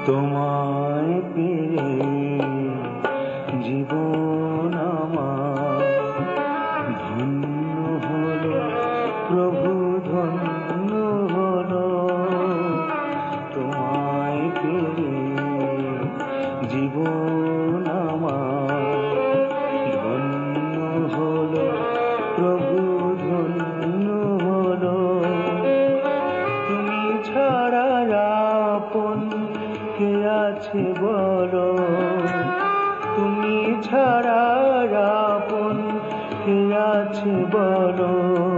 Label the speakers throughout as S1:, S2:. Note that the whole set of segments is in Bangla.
S1: তোমায় পেয়ে জীবন আমার ধন্য হলো প্রভু, ধন্য হলো। তোমায় পেয়ে জীবন আমার ধন্য হলো প্রভু, ধন্য হলো। তুমি ছাড়া আপন কে আছে বলো, তুমি ছাড়া আপন কে আছে বলো।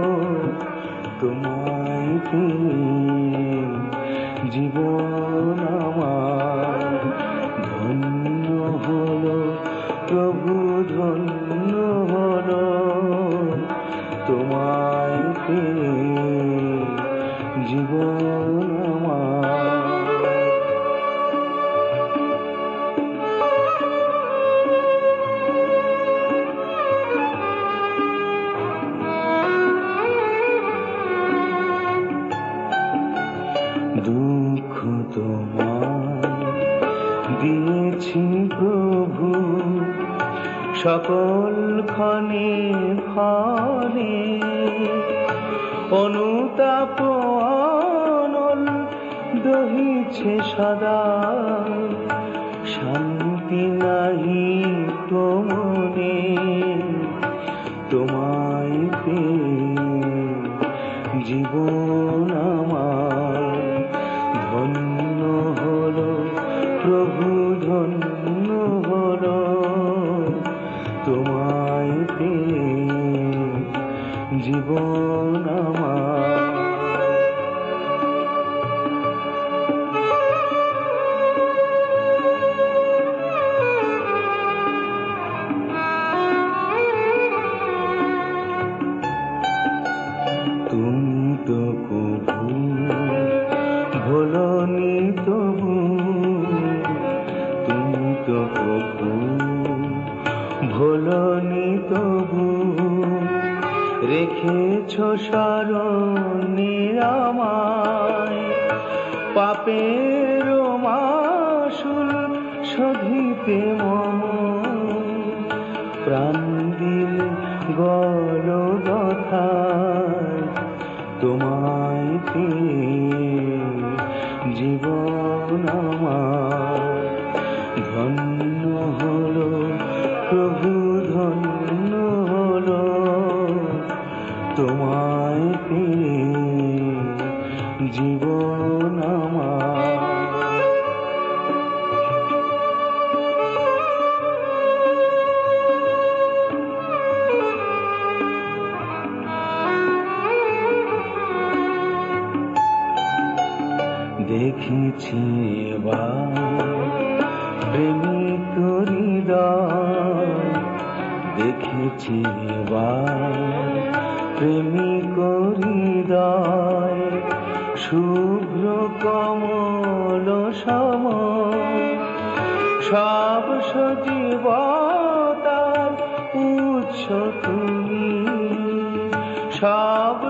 S1: তোমায় পেয়ে জীবন আমার ধন্য হলো প্রভু, ধন্য হলো। তোমায় পেয়ে জীবন আমার। দুঃখ তোমায় দিয়েছি প্রভু, সকল ক্ষণে ক্ষণে। অনুতাপ অনল দহিছে সদা, শান্তি নাহি তো মনে। তোমায় পেয়ে জীবন আমার ধন্য হলো প্রভু, ধন্য হলো। তোমায় পেয়ে জীবন আমার। তুমি তো কবু ভোলনি তবু, তুমি তো কবু ভোলনি তবু। রেখেছ স্মরণে আমায়, পাপের মাসুল শোধিতে মম। প্রাণ দিলে গলগথায়, তোমায় পেয়ে জীবন আমার ধন্য হলো প্রভু, ধন্য হলো। তোমায় পেয়ে জীবন আমার। দেখেছি এবার প্রেমিক হৃদয়, দেখেছি এবার প্রেমিক হৃদয়। শুভ্র কমল সম সব সজীবতার উৎস তুমি, সব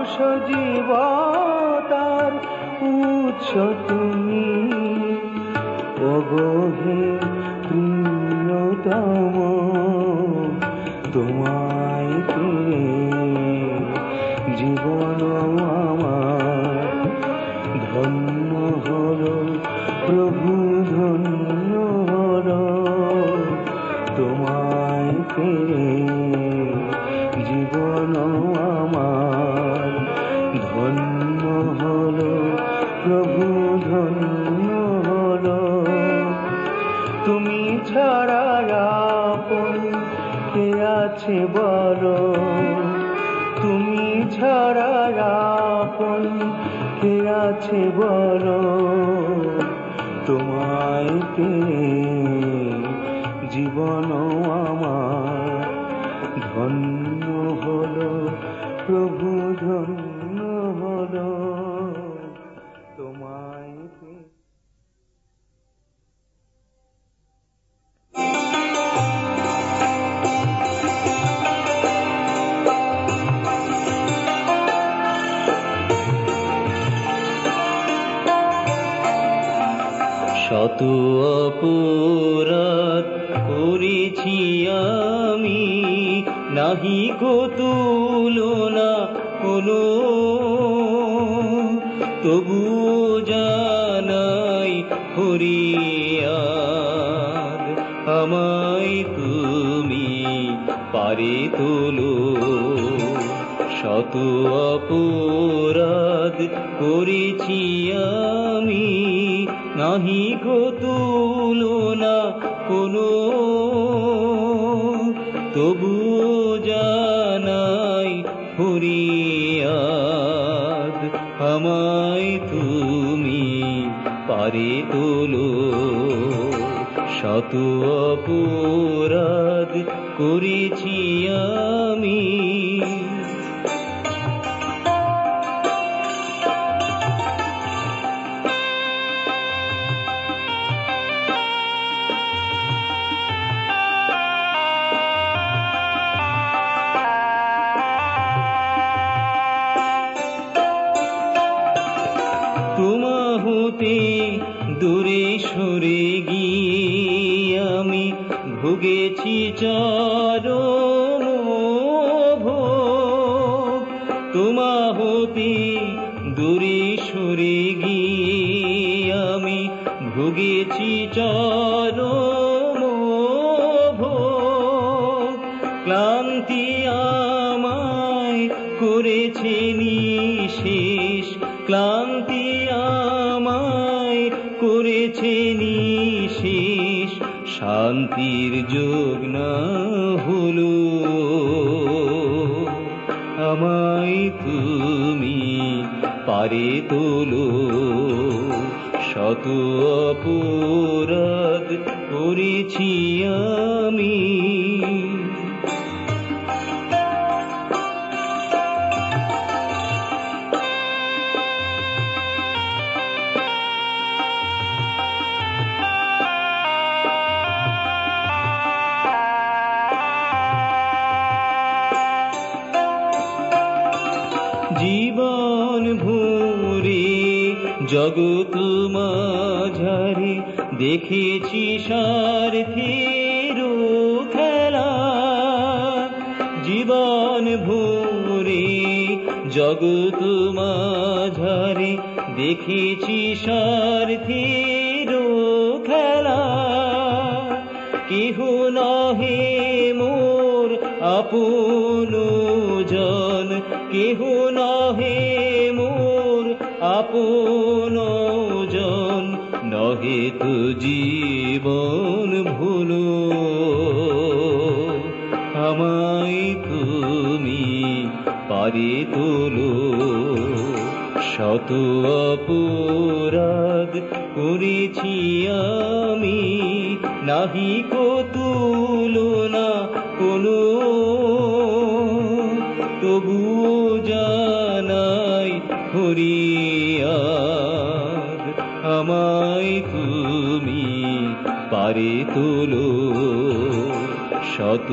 S1: সজীবতার উৎস তুমি। ওগো হে প্রিয়তম, তোমায় পেয়ে জীবন আমার ধন্য হলো প্রভু, ধন্য হলো। তোমায় পেয়ে জীবন আমার ধন্য হলো প্রভু, ধন্য হলো। তুমি ছাড়া আপন কে আছে বলো, তুমি ছাড়া আপন কে আছে বলো। তোমায় পেয়ে জীবন আমার ধন্য হলো প্রভু, ধন্য হলো। তোমায় পেয়ে শত অপরাধ করেছি আমি, নাহি কো তুলনা কোনো, তবুও জানাই ফরিয়াদ, আমায় তুমি পারে তোলো। শত অপরাধ করেছি আমি, নাহি কো তুলনা কোনো, তবুও জানাই ফরিয়াদ, আমায় তুমি পারে তোলো। শত অপরাধ করেছি আমি। তোমা হতে দূরে সরে গিয়ে আমি ভুগেছি চরম ভোগ। তোমা হতে দূরে সরে গিয়ে আমি ভুগেছি চরম ভোগ। ক্লান্তি আমায় করেছে নিঃশেষ, ক্লান্তি আমায় করেছে নিঃশেষ, শান্তির যোগ না হলো। আমায় তুমি পারে তোলো। শত অপরাধ করেছি আমি। জীবন ভরে জগৎ মাঝারে দেখেছি স্বার্থের খেলা। জীবন ভরে জগৎ মাঝারে দেখেছি স্বার্থের খেলা। কেহ নহে মোর আপন জন, কেহ নহে মোর আপন জন, নহে তো জীবন ভুলো। আমায় তুমি পারে তোলো। শত অপরাধ করেছি আমি, নাহি কো তুলনা কোনো, তবুও জানাই ফরিয়াদ, আমায় তুমি পারে তোলো। শত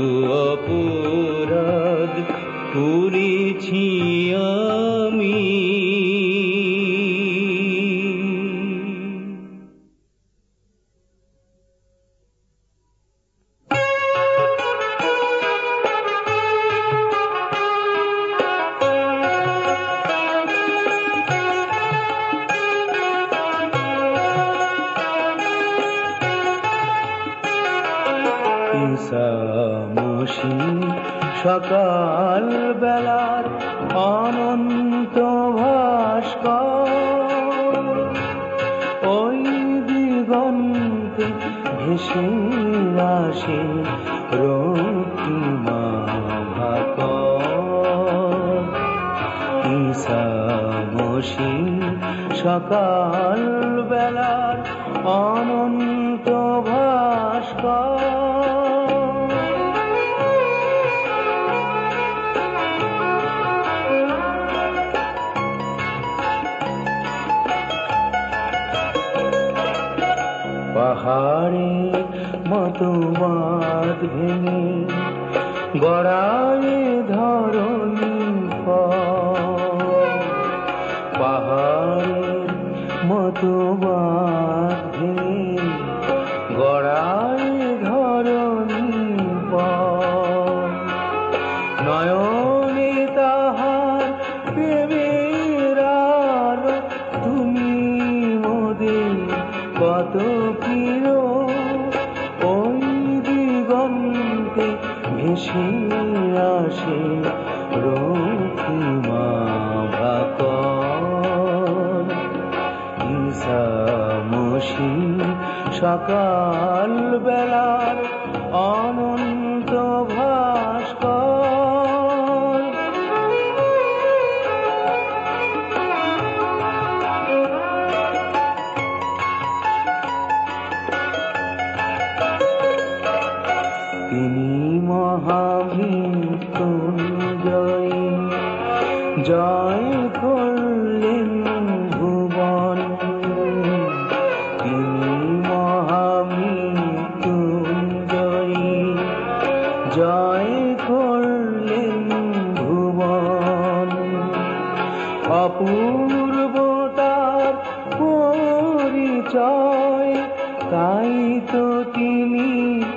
S1: অপরাধ করেছি আমি। সকাল বেলার অনন্ত ভাস্কর, ওই দিগন্তে ভেসে আসে রক্তিমা ভাকর। ঈশা মসীহ সকাল বেলার অনন্ত ভাস্কর, পাহাড়ে মতো বাঁধ ভেঙে গড়ায় ধরণী পাহাড়ে মতো বাঁধ ভেঙে প্রিয় ওই দিগন্তে ভেসে আসে রক্তিমা ভাকর ঈশামসী সকাল বেলার অনন্ত ভাস্কর তিনি মহামৃত্যুঞ্জয়ী জয় করলেন ভুবন তিনি মহামৃত্যুঞ্জয়ী জয় করলেন ভুবন অপূর্বতার পরিচয় তাই তো তিনি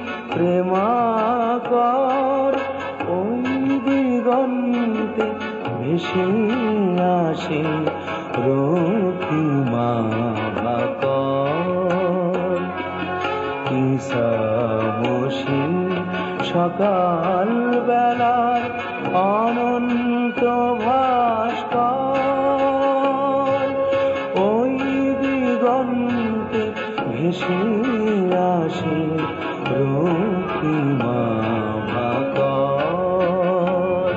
S1: প্রেমাকর ওই দিগন্তে ভেসে আসে রক্তিমা ভাকর ঈশামসী সকাল বেলার অনন্ত ভাস্কর ওই দিগন্তে ভেসে আসে রক্তিমা ভাকর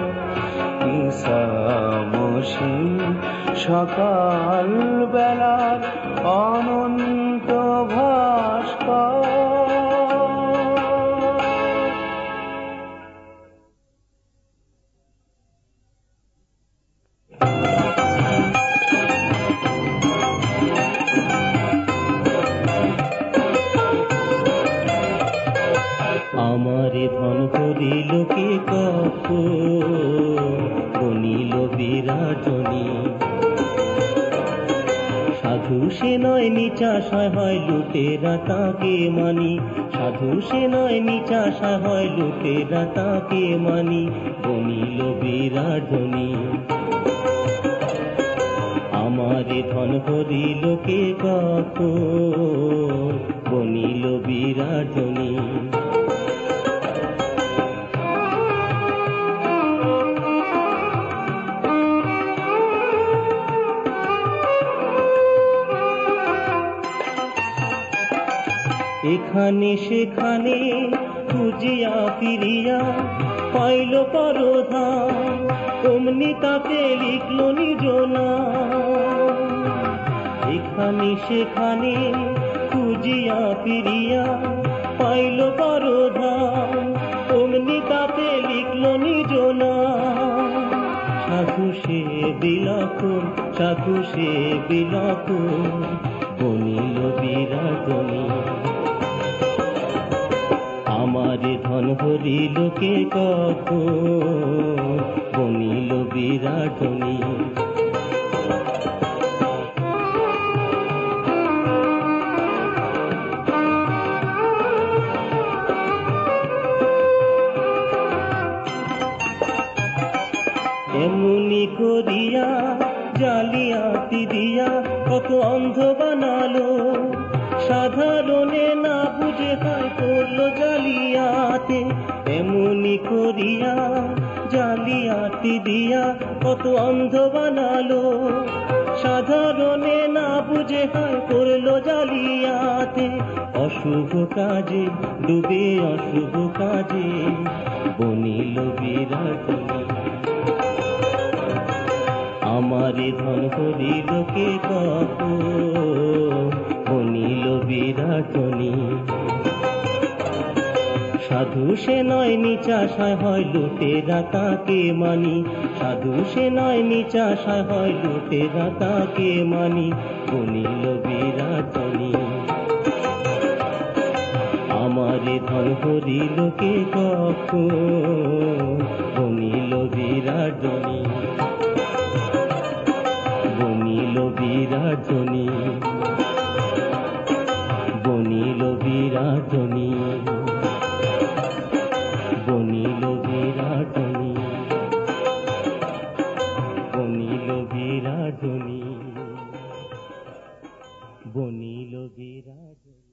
S1: ঈশামসী সকাল বেলার অনন্ত ভাস্কর
S2: আমারে ধন করিল কে কত বনিল বিরাটনী সাধু সে নয় নিচাশায় হয় লুটেরা তাকে মানি সাধু সে নয় নিচাশায় হয় লুটেরা তাকে মানি বনিল বিরাটনী আমারে ধন করিল কে কত বনিল বিরাটনী এখানে সেখানে খুঁজিয়া ফিরিয়া পাইল পরধাম অমনি তাতে লিখল নিজ নাম এখানে সেখানে খুঁজিয়া ফিরিয়া পাইল পরধাম অমনি তাতে লিখল নিজ নাম সাধু সে বিলক্ষণ সাধু সে বিলক্ষণ বনিল বিরাটনী আমারে ধন হরিল কে কখন বনিল বিরাটনী এমনি করিয়া জালিয়াতি দিয়া কত অন্ধ বানালো সাধারণে না বুঝে হয় করলো জালিয়াতে এমনি করিয়া জালিয়াতি দিয়া কত অন্ধ বানালো সাধারণে না বুঝে হয় করলো জালিয়াতে অশুভ কাজে ডুবে অশুভ কাজে বনিল বিরাটনী আমারে ধন হরিল কে কখন বনিল বিরাটনী সাধু সে নয় নিচাশায় হয় লুটেরা তাকে মানি সাধু সে নয় নিচাশায় হয় লুটেরা তাকে মানি বনিল বিরাটনী আমারে ধন হরিল কে কখন বনিল বিরাটনী বনিল বিরাটনী বনিল বিরাটনী বনিল বিরাটনী বনিল বিরাটনী বনিল বিরাটনী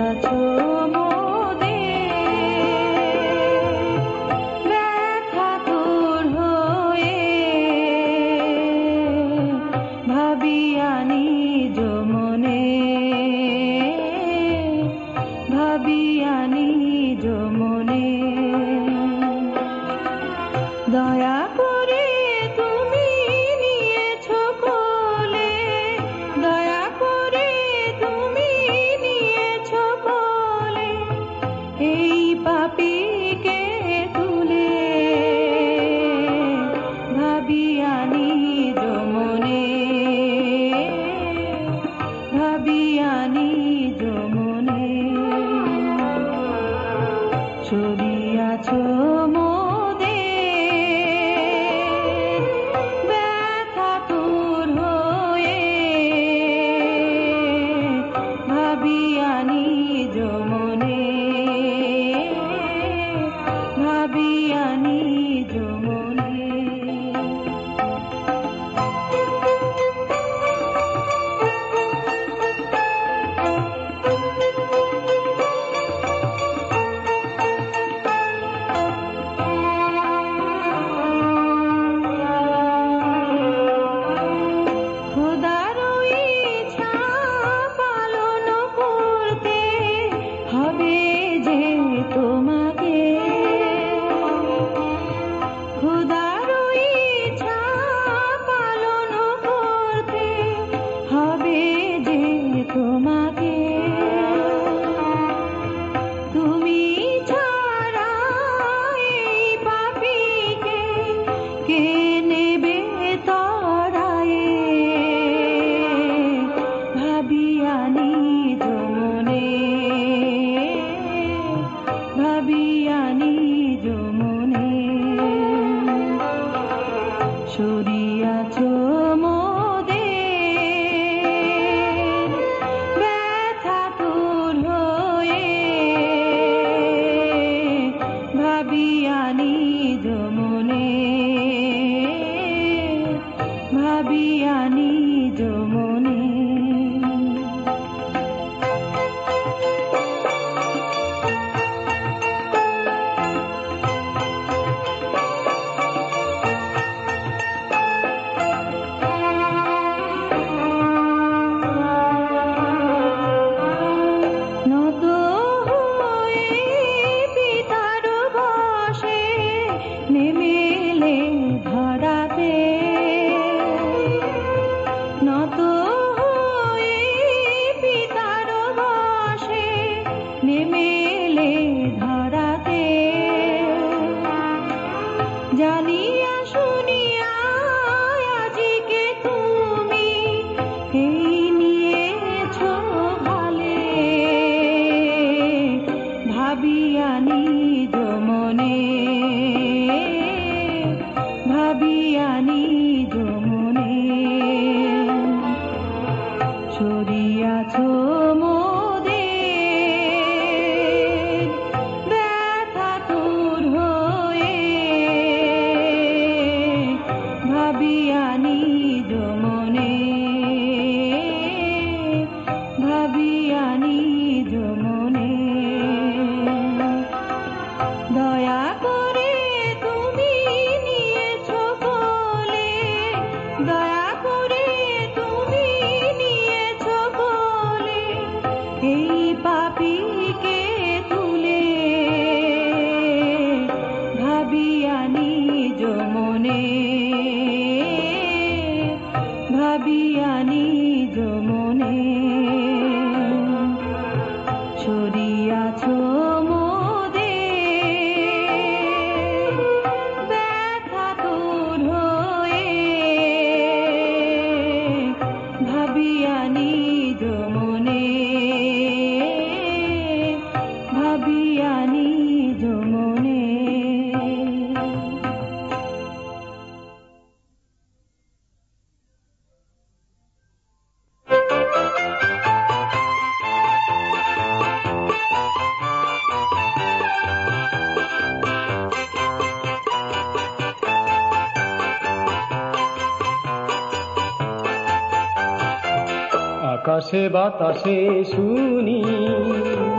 S1: আকাশে বাতাসে শুনি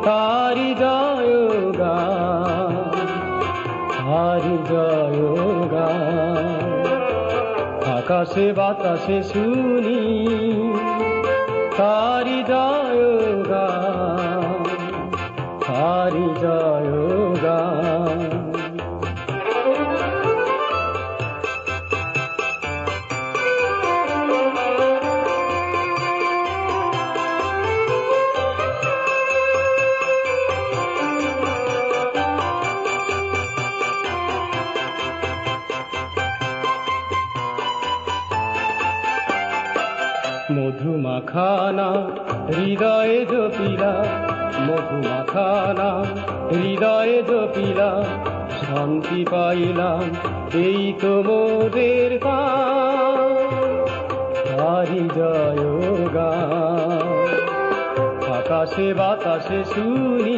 S1: তারি জয় গান, তারি জয় গান। আকাশে বাতাসে শুনি তারি জয় গান, তারি জয় গান। মধুমাখানা হৃদয়ে জপিলা, মধুমাখানা হৃদয়ে জপিলা, শান্তি পাইলাম এই তো মোদের গান, তারি জয় গান। আকাশে বাতাসে শুনি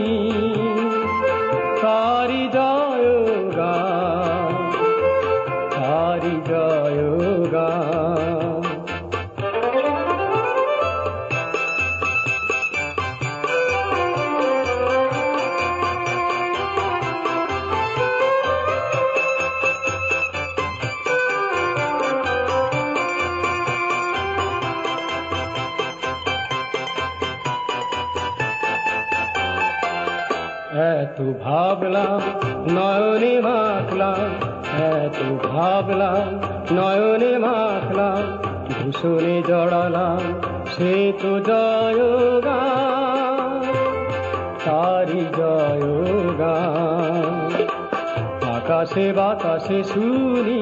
S1: তারি জয় গান, তারি জয় গান। এত ভাবলাম নয়নে মাখলাম, এত ভাবলাম নয়নে মাখলাম, ভূষণে জড়ালাম সে তো জয় গান, তারি জয় গান। আকাশে বাতাসে শুনি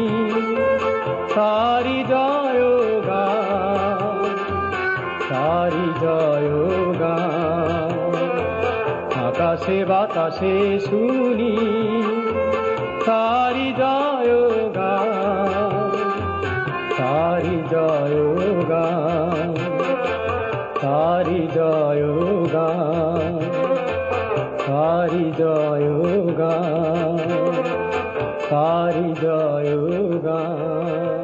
S1: তারি জয় গান, তারি জয় গান। আকাশে বাতাসে শুনি তারি জয় গান, তারি জয় গান, তারি জয় গান, তারি জয় গান, তারি জয় গান।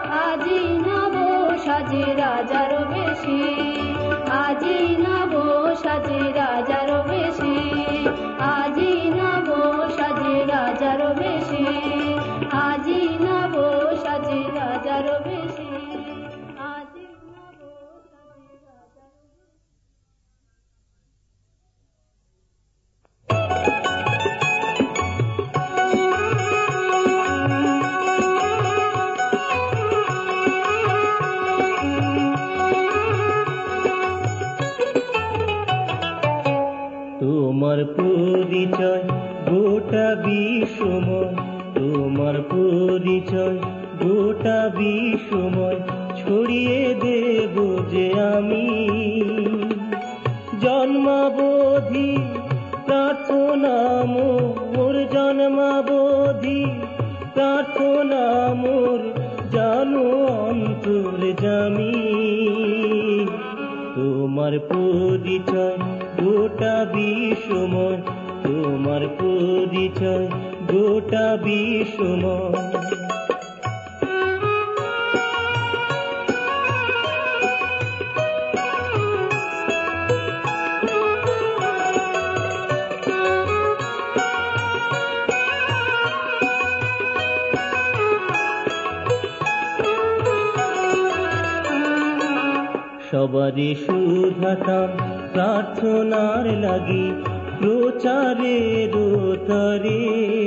S3: সাজে রাজার বেশে আজি নব সাজে রাজার বেশি, আজি নব সাজে রাজার বেশি, আজি নব সাজে রাজার বেশি, আজি নব সাজে রাজার
S2: তোমার পরিচয় গোটা বিশ্বময়, তোমার পরিচয় গোটা বিশ্বময় ছড়িয়ে দেব যে আমি। জন্মাবধি প্রার্থনা মোর, জন্মাবধি প্রার্থনা মোর, জানো অন্তর্যামী। তোমার পরিচয় গোটা বিশ্বময়, তোমার পরিচয় গোটা বিশ্বময়। সবারই সুধাতাম প্রার্থনার লাগি, প্রচারের তরে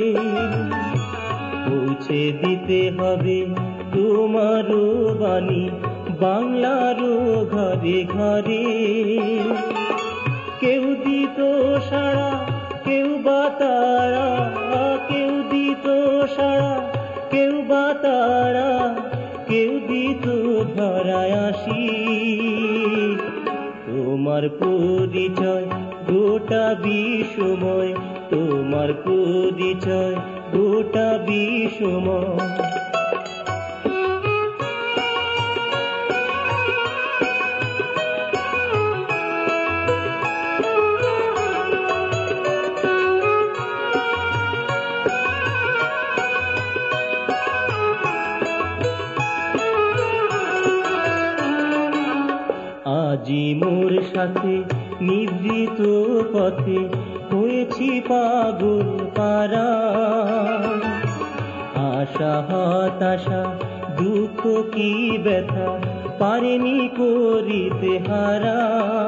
S2: পৌঁছে দিতে হবে তোমার বাণী বাংলার ঘরে ঘরে। কেউ দিত সাড়া, কেউ বা তারা, কেউ দিত সাড়া, কেউ বা তারা, কেউ দিত ধরায় আসি। তোমার পরিচয় গোটা বিশ্বময়, তোমার পরিচয় গোটা বিশ্বময়। আজি মোর সাথে নিভৃত পথে হয়েছি পাগল পারা। আশা হতাশা দুঃখ কি ব্যথা পারেনি করিতে হারা।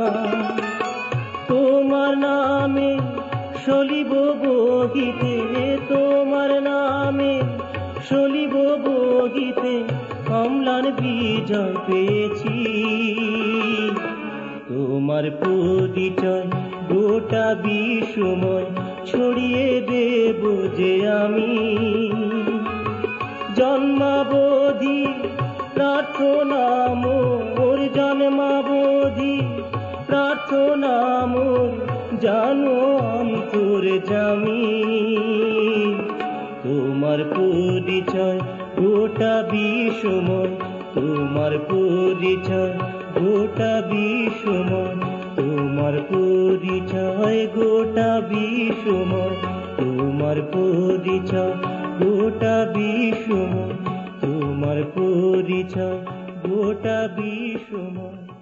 S2: তোমার নামে সলিব বহিতে, তোমার নামে সলিব বহিতে, অম্লান বিজয় পেয়েছি। তোমার পরিচয় গোটা বিশ্বময় ছড়িয়ে দেব যে আমি। জন্মাবধি প্রার্থনা মোর, জন্মাবধি প্রার্থনা মোর, জানো অন্তর্যামী। তোমার পরিচয় গোটা বিশ্বময়, তোমার পরিচয় গোটা বিশ্বময়, তোমার পরিচয় গোটা বিশ্বময়, তোমার পরিচয় গোটা বিশ্বময়, তোমার পরিচয় গোটা বিশ্বময়।